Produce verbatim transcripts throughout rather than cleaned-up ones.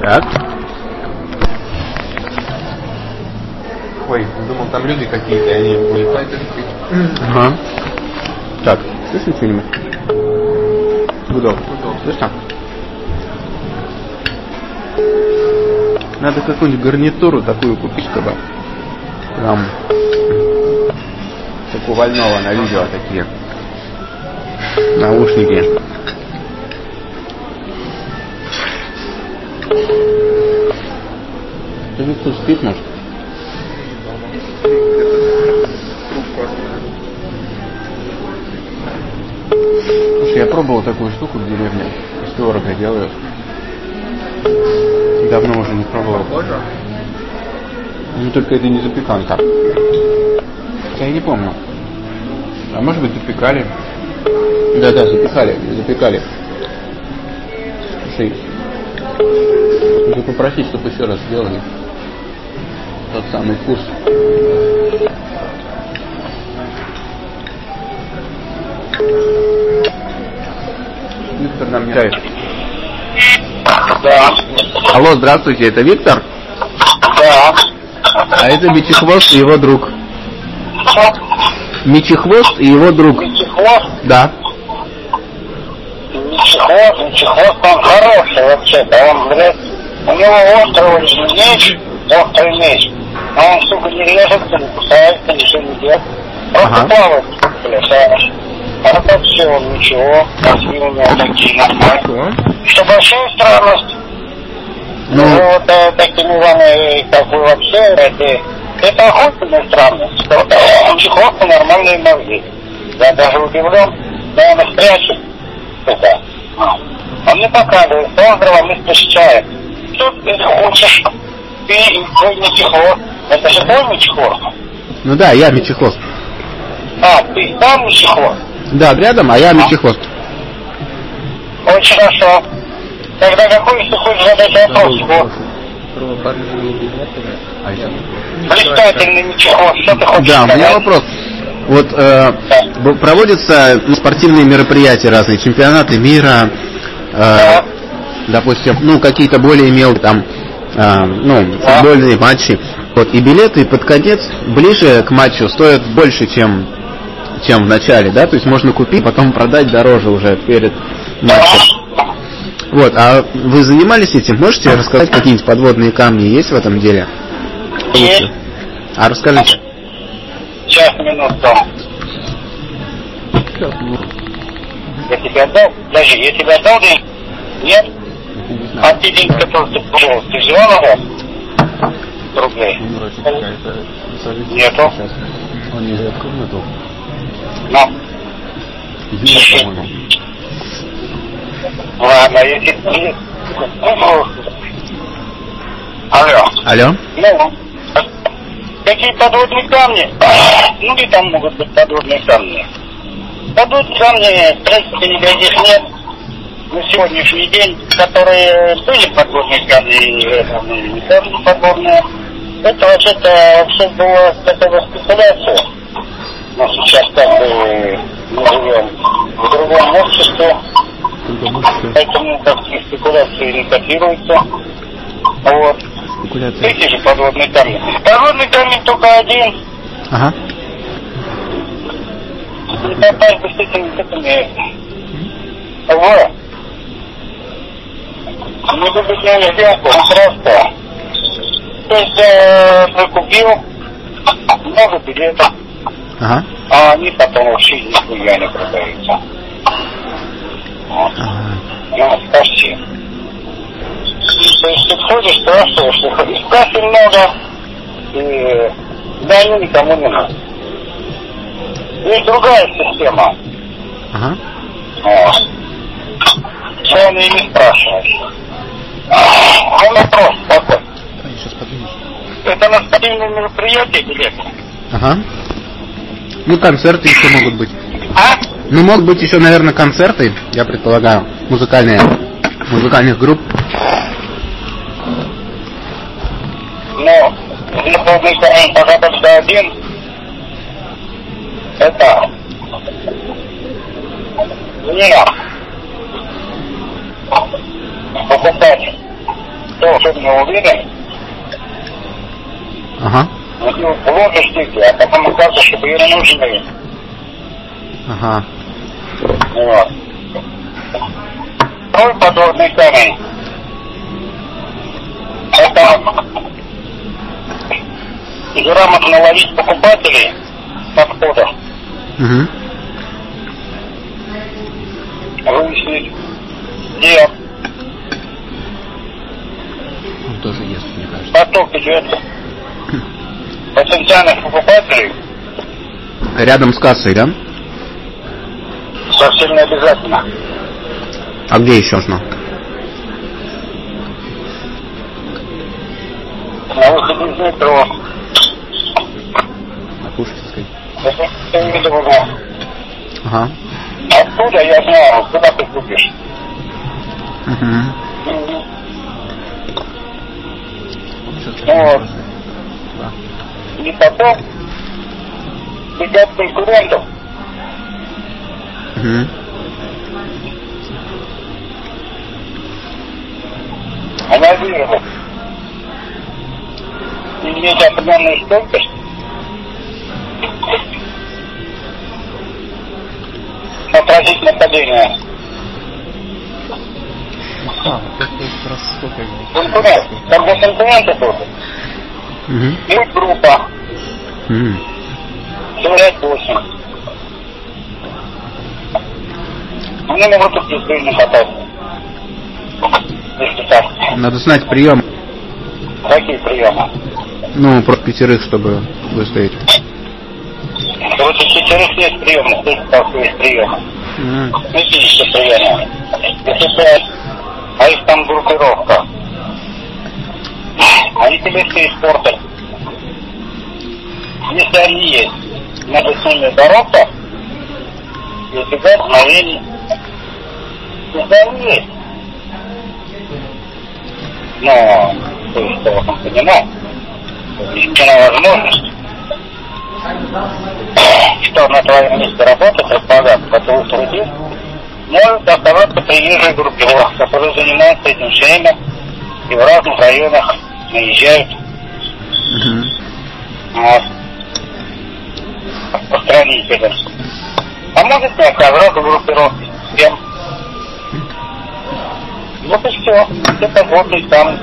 Так. Ой, думал, там люди какие-то, и они были. Ага. Так, слышно что-нибудь? Гудок. Слышно? Надо какую-нибудь гарнитуру такую купить, чтобы прям как у Вольного на видео такие наушники. Ты ведь тут спит, может? Слушай, я пробовал такую штуку в деревне. Из творога делают. Давно уже не пробовал. Ну только это не запеканка. Я не помню. А может быть запекали? Да-да, запекали, запекали. Слушай, нужно попросить, чтобы еще раз сделали тот самый вкус. Виктор нам не дает. Да. Алло, здравствуйте, это Виктор? Да. А это Мечехвост и его друг. Мечехвост и его друг. Мечехвост? Да. Мечехвост, Мечехвост, он хороший вообще-то. Он, блядь, у него острый очень меч, острый меч. Но он, сука, не режется, не кусается, ничего не делает. Просто ага. плавает, блядь. А так вообще он ничего, мозги у него такие нормальные. Что большая странность. Ну, ну вот э, такими вами, как вы вообще, это, это охотная странность. У Мечехвоста нормальные мозги. Я даже удивлен, но он их прячет. Это. Он мне показывает, что он здравомысленно читает. Что ты хочешь? Ты твой Мечехвост. Это же твой Мечехвост? Ну да, я Мечехвост. А, ты сам Мечехвост? Да, рядом, а я Мечехвост. Очень хорошо. Тогда какой ты хочешь задать вопрос? Блистательный Мечехвост, что ты хочешь Да, сказать? у меня вопрос. Вот э, да. проводятся спортивные мероприятия разные, чемпионаты мира, э, да. допустим, ну какие-то более мелкие там, э, ну да. футбольные матчи. Вот, и билеты под конец ближе к матчу стоят больше, чем чем в начале, да, то есть можно купить, потом продать дороже уже перед матчем. Вот, а вы занимались этим? Можете рассказать, какие-нибудь подводные камни есть в этом деле? Есть. А расскажите. Сейчас, минуту. Я тебя отдал? Подожди, я тебя отдал деньги? Нет? А те деньги, которые ты положил, ты взяла на вас? Рублей? Нету. Он не дает комнату. Ну. Ладно, если ты... Алло. Алло. Ну, какие подводные камни? Ну, и там могут быть подводные камни. Подводные камни, в принципе, никаких нет. На сегодняшний день, которые были подводные камни, не камни подводные. Это вообще-то вообще была такая спекуляция. Но сейчас как бы мы живем в другом обществе. Поэтому такие спекуляции не котируются. Вот. Эти же подводные камни. Подводный камень только один. Ага. Не попасть бы с этими, с этими. Вот. Не любит меня сделку, он просто. То есть э, ты купил много билетов, ага. а они потом вообще нихуя не продаются. Вот. Ага. Ну, почти. То есть ты ходишь, спрашиваешь, и спрашиваешь много, и да, они никому не надо. Есть другая система. Ага. Вот. Что они не спрашивают. Ну, вопрос такой. Сейчас подумаешь. Это на спортивные мероприятия билеты? Ага. Ну, концерты еще могут быть. А? Ну, могут быть еще, наверное, концерты, я предполагаю, музыкальные, музыкальных групп. Но, напомню, что пока только один, это не покупать. тоже не уверен. Ага. Ложишь тики, а потом оказывается, что ее не нужны. Ага. Вот. Второй подводный камень. Это грамотно ловить покупателей подходов. Угу. Выяснить, где Он тоже ест, мне кажется. поток идет потенциальных покупателей. Рядом с кассой, да? Совсем не обязательно. А где еще нужно? На выходе из метро. На Пушкинской. Я не видел его. Ага. Оттуда я знаю, куда ты купишь. Угу. Вот. И потом бегать конкурентов. Угу. Анализировать. Иметь определенную стойкость. Отразить нападение. А, это как раз сколько их? Конкурент. Когда конкуренты тоже. Угу. И группа. Угу. Сорок восемь. Мне могут тут здесь не хватать. Если так. Надо знать прием. Какие приемы? Ну, про пятерых, чтобы выстоять. Короче, пятерых есть приемы, здесь только есть приемы. Угу. Физические приемы. Если ты, а их там группировка. Они тебе все испортят. Если они есть, надо с ними бороться и избегать мгновений. Если они есть. Но ты что в этом понимаешь? Единственная возможность, что на твоем месте работы, предполагаю, готовых трудил, может оставаться приезжая группировка, которая занимается этим все время и в разных районах наезжают. Угу. Вот. Распространителем. А может не оказаться группировки с кем? Вот и все. Это годный там.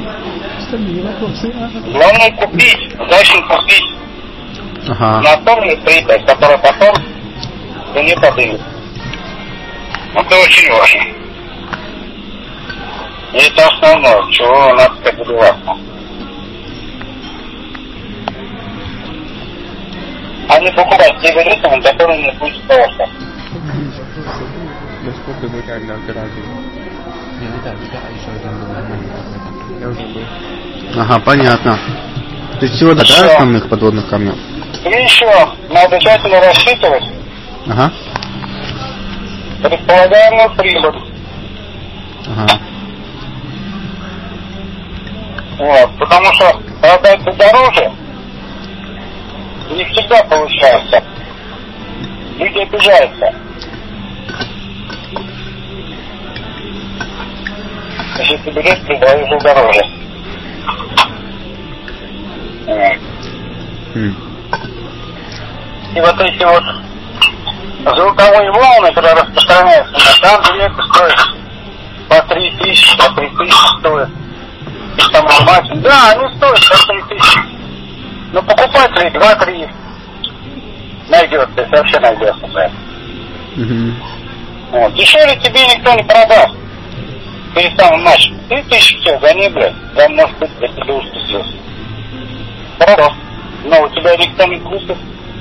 Главное купить, удачно купить. Ага. На том не прибыль, которая потом ты не подымет. Это очень важно. И это основное, чего надо добиваться. А не покупать те валюты, которые не будет просто. Насколько мы реально ограбили. Не, не так, да, еще один был нормальный какой-то. Я уже был. Ага, понятно. То есть всего до Всё. основных подводных камней. И еще надо тщательно рассчитывать Ага. предполагаемую прибыль. Ага. Вот, потому что продать дороже не всегда получается. Люди обижаются. Если ты берешь, продаешь дороже. Вот. Хм. И вот эти вот звуковые волны, которые распространяются на там, где это стоит по три тысячи, по три тысячи стоит. И там мать, да, они стоят по три тысячи. Но покупателей два-три найдется, если вообще найдется. Да. Угу. Вот. Дешевле тебе никто не продаст. Перед самым матчем. Три тысячи все, гони, блядь. Там может быть, для тебя уступился. Просто. Но у тебя никто не купит.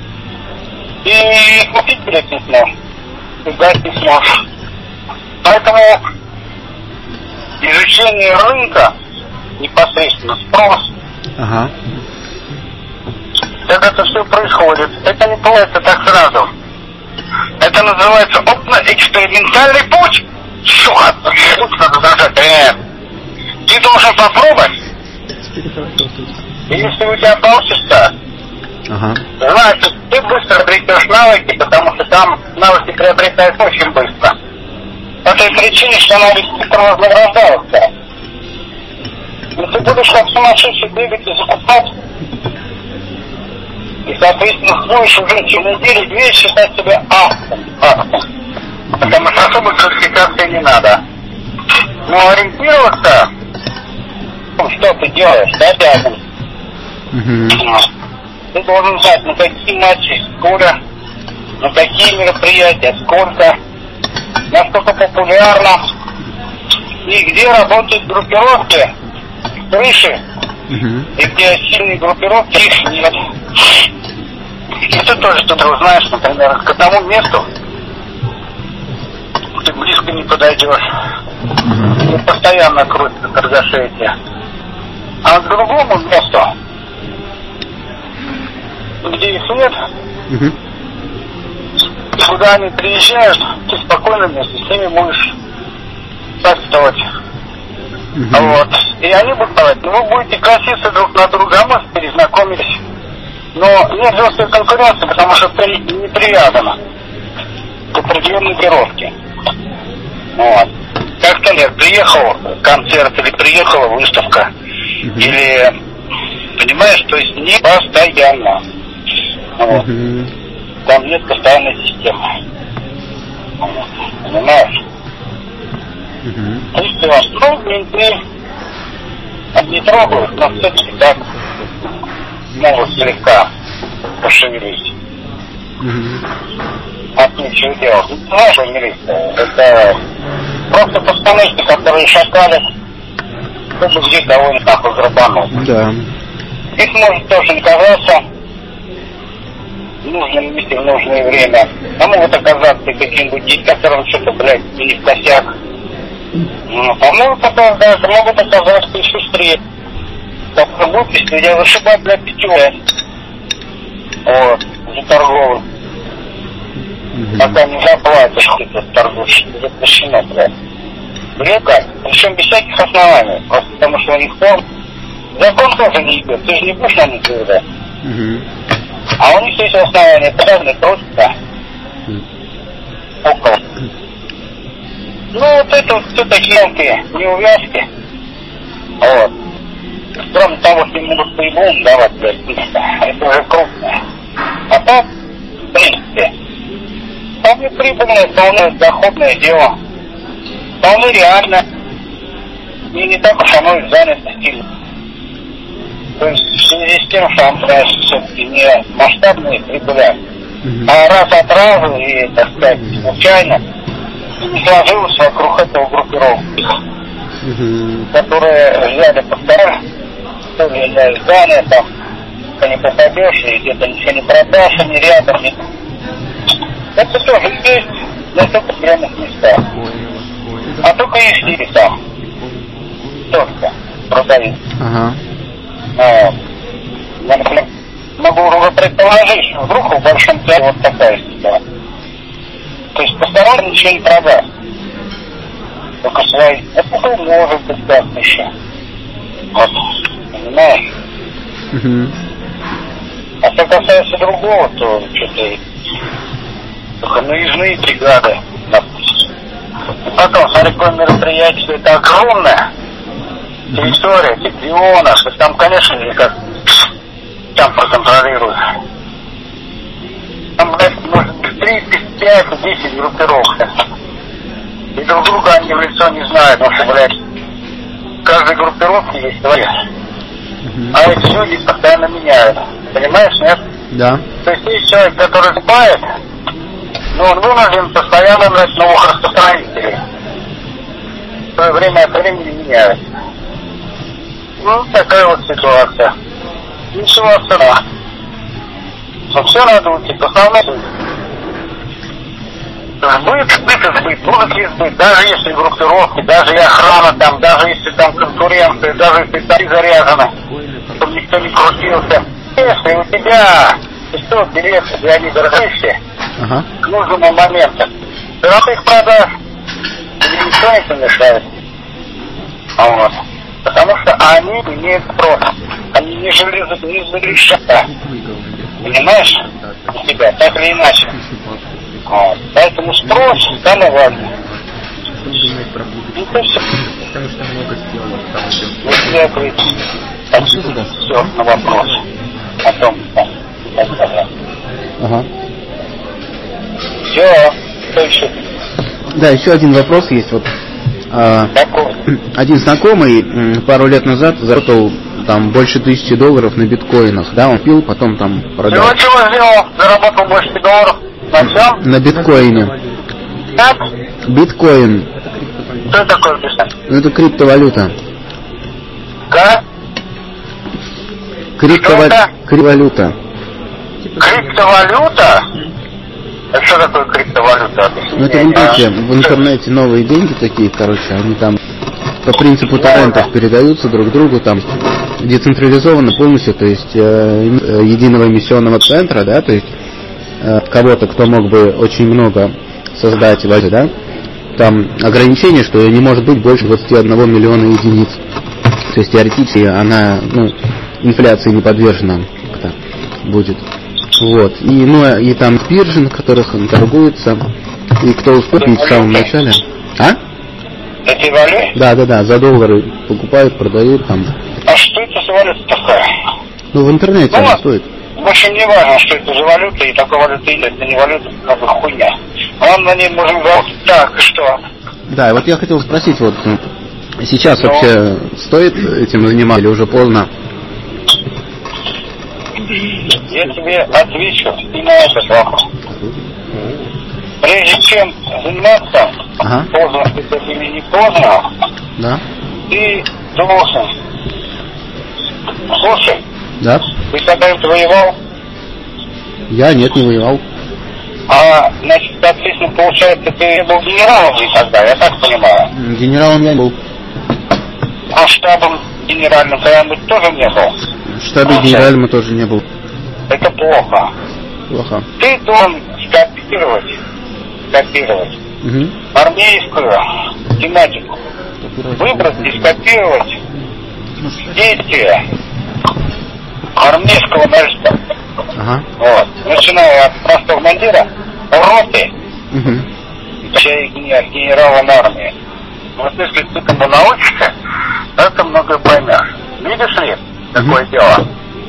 И купить, блядь, не сможешь. И дать не сможешь. Поэтому изучение рынка, непосредственно спрос, Ага. как это все происходит, это не получится так сразу. Это называется опытно-экспериментальный путь. Сука, тут надо зажать. Э, ты должен попробовать. И если у тебя получится, Ага. значит, ты быстро обретешь навыки, потому что там навыки приобретаются очень быстро. По той причине, что навыки быстро вознаграждаются. И ты будешь как сумасшедший бегать и закупать. И, соответственно, будешь уже через неделю-две считать себя автом. автом. Потому что особой квалификации не надо. Но ориентироваться, что ты делаешь, ты обязан. Uh-huh. Ты должен знать, на какие матчи, сколько, на какие мероприятия, сколько, насколько популярно, и где работают группировки, крыши, uh-huh. и где сильные группировки, их нет. И ты тоже что-то узнаешь, например, к одному месту ты близко не подойдешь. Uh-huh. И постоянно крутятся торгаши эти. А к другому месту, где их нет, uh-huh. куда они приезжают, ты спокойно вместе с ними будешь советовать. Uh-huh. Вот. И они будут давать, но вы будете коситься друг на друга, а может перезнакомились. Но нет жесткой конкуренции, потому что ты не привязана к определенной группировке. Вот. Как-то нет, приехал концерт или приехала выставка, uh-huh. или, понимаешь, то есть не постоянно. Вот. Uh-huh. Там нет постоянной системы. Вот. Понимаешь? Uh-huh. То есть вас, ну, менты не трогают, но все-таки так могут слегка пошевелить. Uh-huh. От нечего делать. Ну, знаешь, милиция, это просто постановки, которые шакали, чтобы где кого-нибудь так разрабануть. Да. Их может тоже оказаться в нужном месте, в нужное время. А могут оказаться каким-нибудь деть, которым что-то, блядь, или в косяк. Ну, а могут оказаться, могут оказаться и шустрее. Так, глупости, я вышибаю, блядь, пятюля. Вот, за торговый. Mm-hmm. Пока не заплатишь, ты торгуешь, запрещено, блядь. Блядь, причем без всяких оснований. Просто потому что у них там закон тоже не идет, ты же не будешь на них говорить. Mm-hmm. А у них есть основания, подобные просто. Mm-hmm. Около. Ну, вот это вот все такие мелкие неувязки. Вот. Кроме того, что им могут по-любому давать, блядь, это уже крупное. А так, в принципе, вполне прибыльное, вполне доходное дело. Вполне реально. И не так уж оно и занято сильно. То есть в связи с тем, что он, конечно, все-таки не масштабные прибыли, mm-hmm. а раз от разу и, так сказать, случайно не сложилось вокруг этого группировки, mm-hmm. которые взяли по второй, то ли для издания, там, не попадешь, и где-то ничего не продашь, и не рядом, не... Это тоже есть, но только в прямых местах. А только если там только продают. Ага. А, я, например, могу уже предположить, что вдруг в большом театре вот такая система. То есть посторонний ничего не продаст. Только свои. Это может быть так еще. Вот. Понимаешь? Угу. А что касается другого, то что-то только наездные бригады. И потом, смотри, какое мероприятие, это огромное. Территория, региона, что там, конечно, никак там проконтролируют. Там, блядь, может быть, тридцать, пять, десять группировок. И друг друга они в лицо не знают, потому что, блядь, в каждой группировке есть свои. Uh-huh. А эти люди постоянно меняют. Понимаешь, нет? Да. То есть есть человек, который закупает, но он вынужден постоянно брать новых распространителей. В свое время от времени меняется. Ну, такая вот ситуация. Ничего особенного. Но все надо уйти, по основному. Сбыт, сбыт и сбыт. Будут ли сбыт, даже если группировки, даже и охрана там, даже если там конкуренция, даже если там заряжено, чтобы никто не крутился. Если у тебя сто билетов, и они дорогущие, ага. к нужному моменту, ты равно их продашь, и никто не помешает. Вот. Потому что они имеют спрос. Они не железо, не зарешата. Понимаешь? У тебя, так или иначе. Вот. Поэтому спрос самое важное. И то все. Потому что много сделано. Там все. Вот я говорю, все на вопрос о том, да. Ага. Все, что еще? Да, еще один вопрос есть. Вот а, один знакомый пару лет назад заработал там больше тысячи долларов на биткоинах. Да, он пил, потом там продал. Чего чего сделал? Заработал больше долларов? На чем? На биткоине. Как? Биткоин. Что такое биткоин? Ну это криптовалюта. Да? Криптовалюта. Криптовалюта. Криптовалюта? А что такое криптовалюта? Ну это в интернете, в интернете новые деньги такие, короче, они там по принципу торрентов передаются друг другу, там децентрализованно полностью, то есть э, единого эмиссионного центра, да, то есть э, кого-то, кто мог бы очень много создать валюты, да, там ограничение, что не может быть больше двадцати одного миллиона единиц, то есть теоретически она, ну, инфляции не подвержена как-то будет. Вот. И, ну, и там биржи, на которых он торгуется. И кто успеет в самом начале. А? Эти валюты? Да, да, да, за доллары покупают, продают там. А что это за валюта такая? Ну, в интернете ну, она стоит. В общем, не важно, что это за валюта, и такой валюты нет, это не валюта, как бы хуйня. Он на ней может говорить, так, что? Да, и вот я хотел спросить, вот сейчас ну, вообще стоит этим заниматься или уже поздно? Я тебе отвечу и на этот вопрос. Прежде чем заниматься, ага. поздно это или не поздно, да. ты должен. Слушай, да. Ты когда-нибудь воевал? Я нет, не воевал. А, значит, соответственно, получается, ты был генералом и тогда, я так понимаю? Генералом я не был. А штабом генеральным когда-нибудь тоже не был? В штабе генеральным тоже не был. Это плохо. Плохо. Ты должен скопировать, скопировать угу. армейскую тематику. Выбрать и скопировать действия армейского начальства. Ага. Вот. Начиная от простого командира, роты, угу. чей генералом армии. Вот если ты этому научишься, это многое поймешь. Видишь ли, такое дело?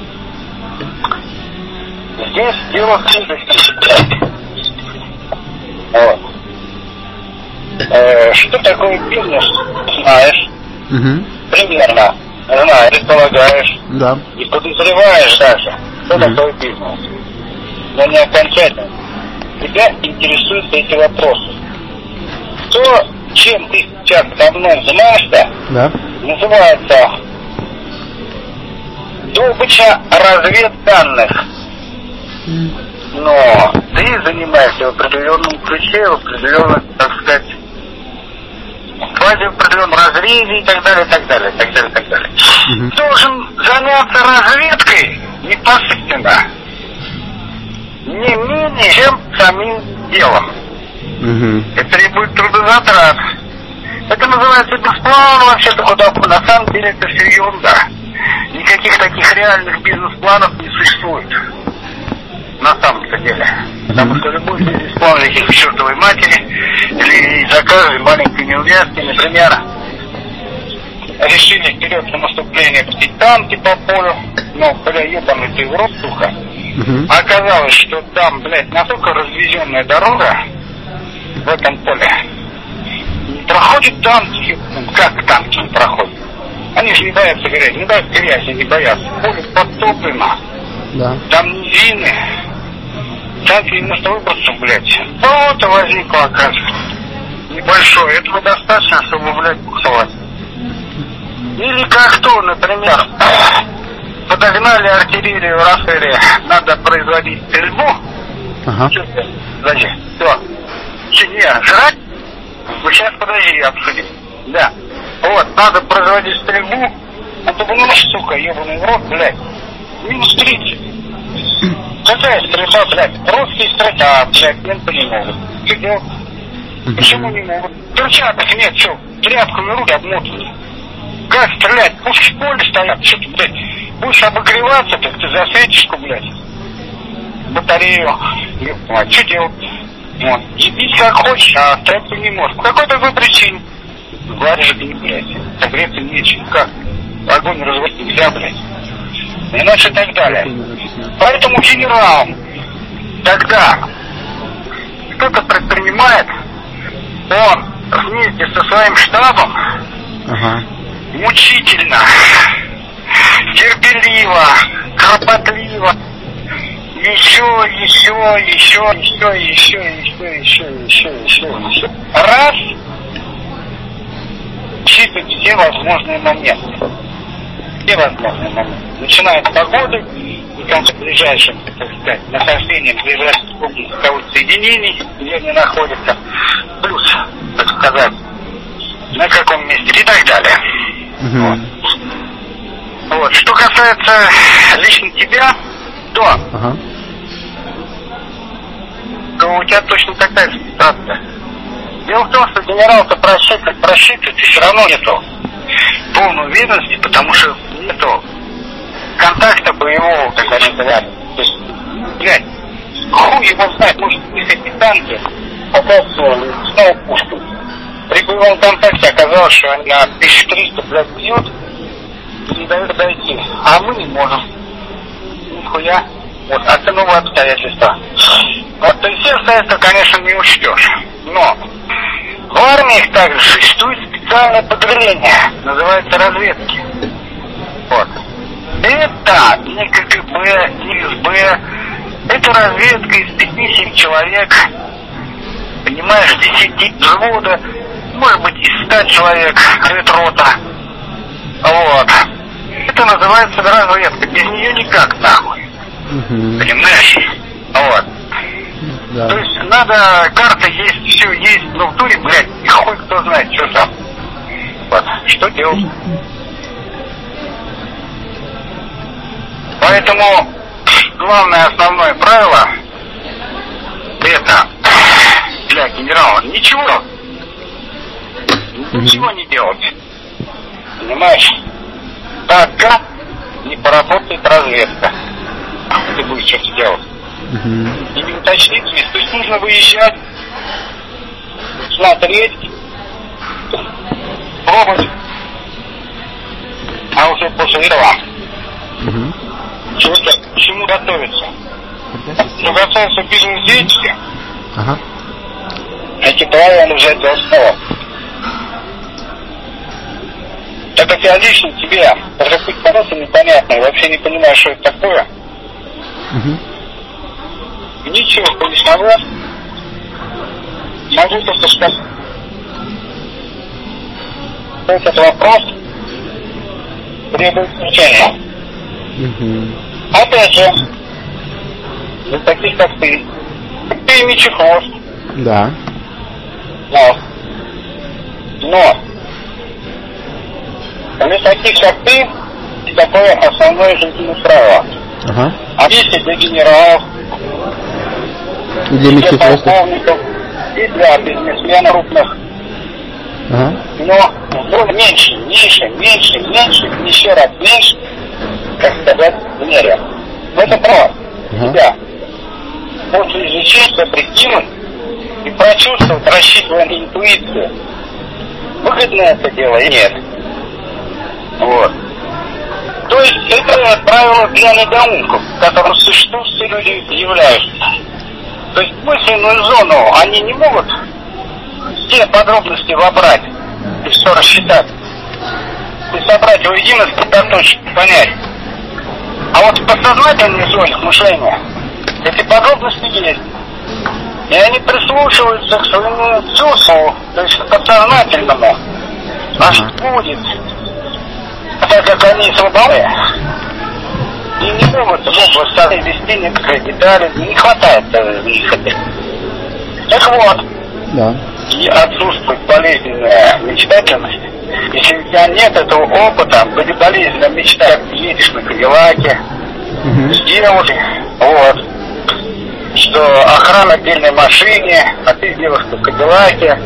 Здесь дело в хитрости. Вот. Э, что такое бизнес, знаешь? Угу. Примерно. Знаешь, предполагаешь. Да. И подозреваешь даже, что угу. такое бизнес. Но не окончательно. Тебя интересуют эти вопросы. То, чем ты сейчас давно занимаешься, да. называется добыча разведданных. Mm. Но ты занимаешься в определенном ключе, в определенном, так сказать, в фазе в определенном разрезе и так далее, и так далее, и так далее, и так далее. Mm-hmm. Должен заняться разведкой непосредственно не менее, чем самим делом. Mm-hmm. Это требует трудозатрат. Это называется бизнес-план, вообще-то куда на самом деле это все ерунда. Никаких таких реальных бизнес-планов не существует. На самом-то деле. Потому что любой бизнес-план летит к чертовой матери, или за каждой маленькой неувязки, например, решили вперед на наступление пустить танки по полю, но, бля, ебаный ты в рот, сука. Uh-huh. Оказалось, что там, блядь, настолько развезенная дорога в этом поле. Проходят танки, как танки не проходят? Они же не боятся грязи, не боятся грязи, не боятся. Поле подтоплено. Да. Там низины. Танки не может выбраться, блядь. Вот и возникло, оказывается. Небольшое. Этого достаточно, чтобы, блядь, буксовать. Или как то, например, подогнали артиллерию в Рафере, надо производить стрельбу. Ага. Что ты? Подожди. Все. Че, не, жрать? Ну сейчас подожди, обсудим. Да. Вот, надо производить стрельбу. А ты понимаешь, сука, ебаный в рот, блядь. Минус тридцать. Какая стрельба, блядь? Русские стрелять, а, блядь, менты не могут. Что делать? Почему не могут? Перчаток нет, что, тряпками руки обмотаны. Как стрелять? Пушки в поле стоят. Что ты, блядь, будешь обогреваться, так ты засветишь, блядь, батарею. Что делать? Вот. Ебись как хочешь, а стрелять ты не можешь. По какой такой причине? Говоришь, ты, блядь, согреться нечем. Как? Огонь разводить нельзя, блядь. Иначе и так далее. Поэтому генерал тогда что-то предпринимает, он вместе со своим штабом Ага. мучительно, терпеливо, кропотливо, еще, еще, еще, еще, еще, еще, еще, еще, еще, еще. Раз, считывать все возможные моменты. Все возможные моменты. Начиная с погоды и конца ближайшим, так сказать, нахождением ближайших спутниковых соединений, где они находятся, плюс, так сказать, на каком месте и так далее. Угу. Вот. Вот. Что касается лично тебя, то, Ага. то у тебя точно такая же ситуация. Дело в том, что генерал-то просчитывать, просчитывать все равно нету полной уверенности, потому что нету контакта боевого, как они говорят. То есть, блядь, хуй его знает, может выехать танки, оказывается, снова пушку. При боевом контакте оказалось, что они на тысячу триста, блядь, бьют и не дают дойти. А мы не можем. Нихуя. Вот, это новые обстоятельства. Вот, то есть все обстоятельства, конечно, не учтешь. Но в армиях также существует специальное подразделение, называется разведки. Вот. Это не КГБ, не СБ, это разведка из пяти-семи человек, понимаешь, десяти взвода, может быть из ста человек, разведрота. Вот. Это называется разведка, без нее никак нахуй. Угу. Понимаешь? Вот. Да. То есть надо, карта есть, все есть, но в туре, блядь, и хуй кто знает, что там. Вот. Что делать? Поэтому главное основное правило это для генерала ничего. Ничего не делать. Понимаешь? Пока не поработает разведка. Ты будешь что-то делать. Угу. И не уточнить место. То есть нужно выезжать, смотреть, пробовать. А уже после этого Угу. чего-то, к чему готовиться. Что касается бизнес-деятельности, Ага. эти правила взять за основу. Так как я лично тебе, даже быть просто непонятно, вообще не понимаю, что это такое, Угу. ничего не смогу. Могу только сказать. Этот вопрос требует изучения. Угу. Опять же, для таких как ты, ты мечи хвост. Да. Но, но, для таких как ты, такое основное жизненное правило. Ага. А если для генералов, Для для мечехвостов. полковников, и для бизнесменов крупных, Ага. но вдруг меньше, меньше, меньше, меньше, еще раз меньше, как сказать, в мере. Но это право Ага. себя. После изучения прикинуть и прочувствовать, рассчитывая на интуицию, выгодно это дело или нет. Вот. То есть это правило для недоумков, которым существуют все люди являются. То есть мысленную зону они не могут все подробности вобрать и все рассчитать. И собрать воедино, сосредоточить, понять. А вот в подсознательной зоне мышления эти подробности есть. И они прислушиваются к своему чувству, то есть к подсознательному. А что будет? Так как они свободны и не могут в область вести некоторые детали, не хватает их. Так вот, Да. и отсутствует болезненная мечтательность. Если у тебя нет этого опыта, будет болезненно мечтать, как ты едешь на Кадиллаке, Угу. с девушкой, вот, что охрана в отдельной машине, а ты девушка в Кадиллаке,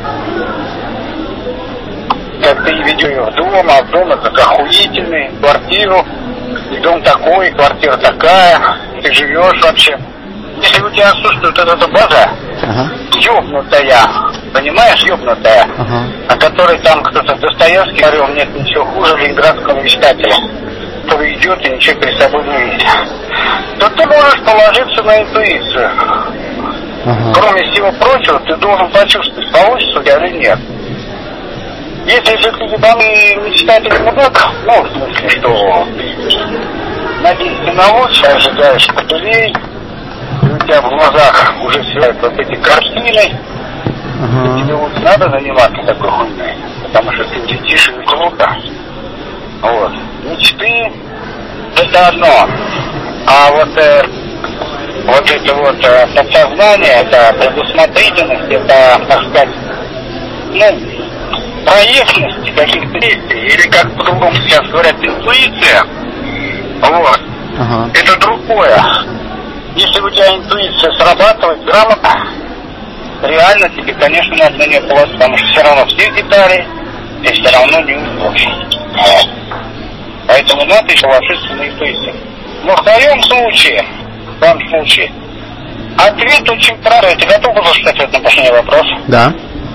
как ты ведешь ее в дом, а дом это охуительный, квартиру, и дом такой, и квартира такая, ты живешь вообще. Если у тебя отсутствует эта база, Ага. ёбнутая, Понимаешь, ёбнутая? Ага. О которой там кто-то Достоевский говорил, нет ничего хуже ленинградского мечтателя, который идет и ничего перед собой не видит. То ты можешь положиться на интуицию. Ага. Кроме всего прочего, ты должен почувствовать, получится у тебя или нет. Если же ты ебаный мечтатель мудак, ну, в смысле, что надеешься на лучшее, ожидаешь потулей, и у тебя в глазах уже все вот эти картины, Ага. тебе вот надо заниматься такой хуйней, потому что ты летишь из звука. Вот. Мечты — это одно. А вот, э, вот это вот э, подсознание, это предусмотрительность, это, так сказать, ну, проектность каких-то действий, или как по-другому сейчас говорят, интуиция, вот, Ага. это другое. Если у тебя интуиция срабатывает грамотно, реально тебе, конечно, надо на нее положить, потому что все равно всех деталей ты все равно не узнаешь. Поэтому надо еще ложиться на интуицию. Но в твоем случае, в твоем случае, ответ очень простой. Ты готов услышать ответ на последний вопрос? Да.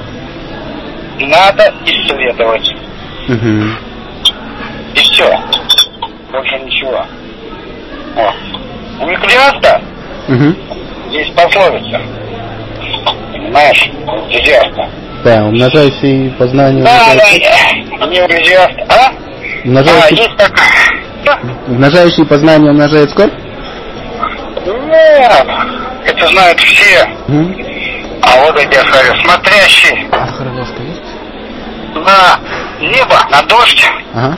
Надо исследовать. Угу. И все. Больше ничего. Вот. У Экклезиаста Угу. есть пословица. Понимаешь? У энтузиаста. Да, умножающий познание. Да, умножающий... да, не энтузиаст, а? А, Умножающий... есть такая. умножающий познание умножает сколько? Нет, это знают все. Угу. А вот эти говорю, смотрящий Сахарложка есть? на небо, на дождь, Ага.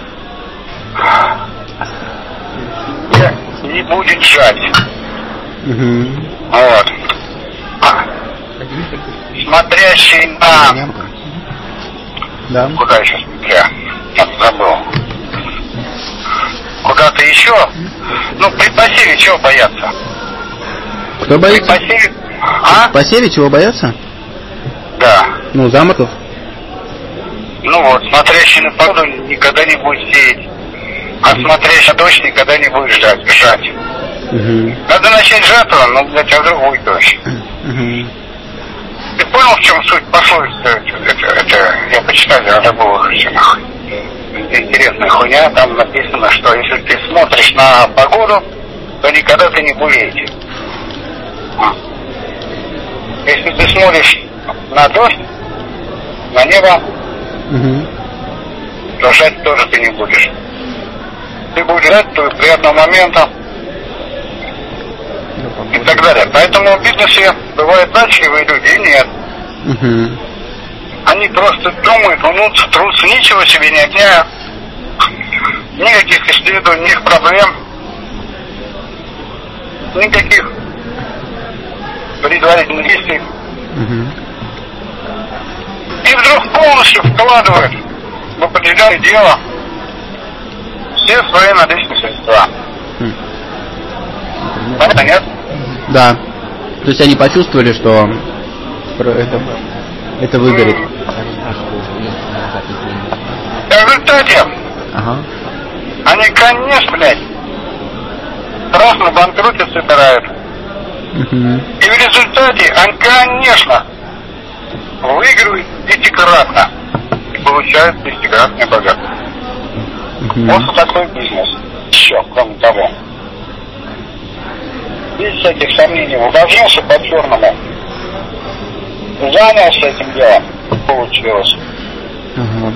не, не будет жать. Угу. Вот. А, смотрящий на... Да. Куда еще смотря? Забыл. Куда-то еще? Ну, при посеве чего бояться? Кто При боится? посеве... А? Посеве чего боятся? Да. Ну, замоков. Ну вот, смотрящий на погоду никогда не будет сеять. А смотрящий на дождь никогда не будет ждать, жать. Угу. Надо начать жатву, но, блядь, а вдруг будет дождь. Угу. Ты понял, в чем суть пословицы? Это, это, я почитал, я забыл их. Интересная хуйня, там написано, что если ты смотришь на погоду, то никогда ты не будешь. Если ты смотришь на дождь, на небо, Угу. то жать тоже ты не будешь. Ты будешь ждать приятного момента и так далее. Поэтому в бизнесе бывают дачливые люди и нет. Угу. Они просто думают, мнутся, трутся, ничего себе не отняют. Никаких исследований, никаких проблем, никаких предварительных действий. Угу. И вдруг полностью вкладывают в определенное дело все свои наличные средства. Понятно, нет? Да. То есть они почувствовали, что про это, это выгорит. В результате Ага. они, конечно, блядь, сразу на банкроте собирают. Угу. И в результате они, конечно, выигрывают десятикратно и получают десятикратный богат. Угу. Вот такой бизнес. Еще, кроме того. Без всяких сомнений, вложился по-черному, занялся этим делом, получилось. Ага.